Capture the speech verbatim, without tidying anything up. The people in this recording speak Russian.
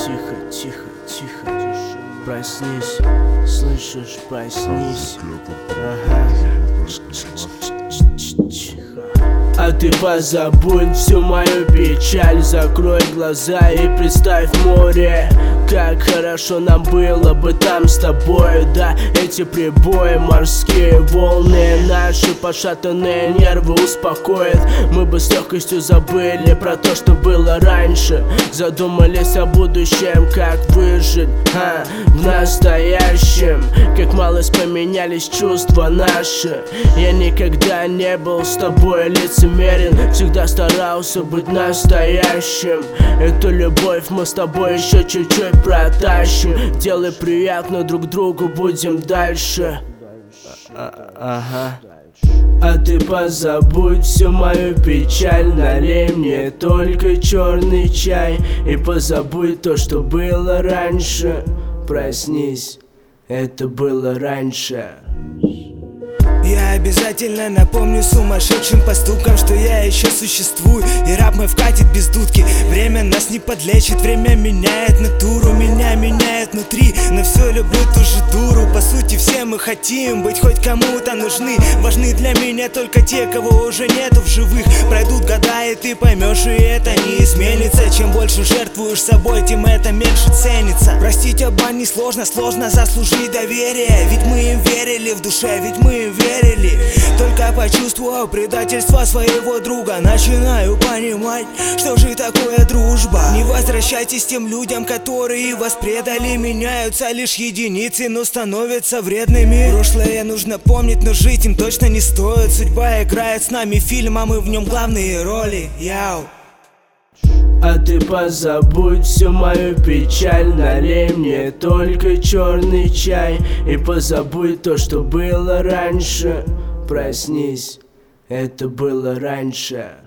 Тихо, тихо, тихо, проснись, слышишь, проснись. Ага. А ты позабудь всю мою печаль, закрой глаза и представь море. Как хорошо нам было бы там с тобой, да. Эти прибои, морские волны, наши пошатанные нервы успокоят. Мы бы с легкостью забыли про то, что было раньше. Задумались о будущем, как выжить а, в настоящем. Как малость поменялись чувства наши. Я никогда не был с тобой лицемерен, всегда старался быть настоящим. Эту любовь мы с тобой еще чуть-чуть протащим. Делай приятно друг другу, будем дальше. Ага. А ты позабудь всю мою печаль, налей мне только черный чай. И позабудь то, что было раньше. Проснись, это было раньше. Я обязательно напомню сумасшедшим поступкам, что я еще существую. И рап мой вкатит без дудки. Время нас не подлечит, время меняет натуру. Меня меняет внутри, но все люблю ту же дуру. По сути все мы хотим быть хоть кому-то нужны. Важны для меня только те, кого уже нету в живых. Пройдут года и ты поймешь, и это не изменится. Чем больше жертвуешь собой, тем это меньше ценится. Простить обман несложно, сложно заслужить доверие. Ведь мы им верили в душе, ведь мы им верили. Только почувствовав предательство своего друга, начинаю понимать, что же такое дружба. Не возвращайтесь тем людям, которые вас предали. Меняются лишь единицы, но становятся вредными. Прошлое нужно помнить, но жить им точно не стоит. Судьба играет с нами фильм, а мы в нем главные роли. Яу. А ты позабудь всю мою печаль, налей мне только черный чай. И позабудь то, что было раньше. Проснись, это было раньше.